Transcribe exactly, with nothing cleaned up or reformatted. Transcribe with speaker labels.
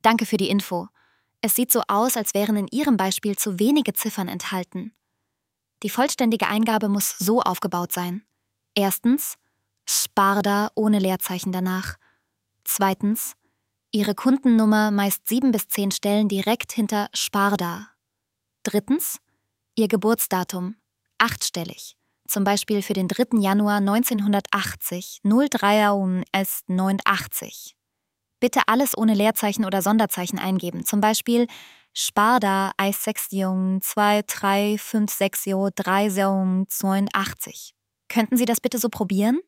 Speaker 1: Danke für die Info. Es sieht so aus, als wären in Ihrem Beispiel zu wenige Ziffern enthalten. Die vollständige Eingabe muss so aufgebaut sein. Erstens, Sparda ohne Leerzeichen danach. Zweitens, Ihre Kundennummer meist sieben bis zehn Stellen direkt hinter Sparda. Drittens, Ihr Geburtsdatum, achtstellig. Zum Beispiel für den dritten Januar neunzehnhundertachtzig, null drei neunundachtzig. Bitte alles ohne Leerzeichen oder Sonderzeichen eingeben. Zum Beispiel Sparda eins sechs zwei drei fünf sechs drei neunundachtzig. Könnten Sie das bitte so probieren?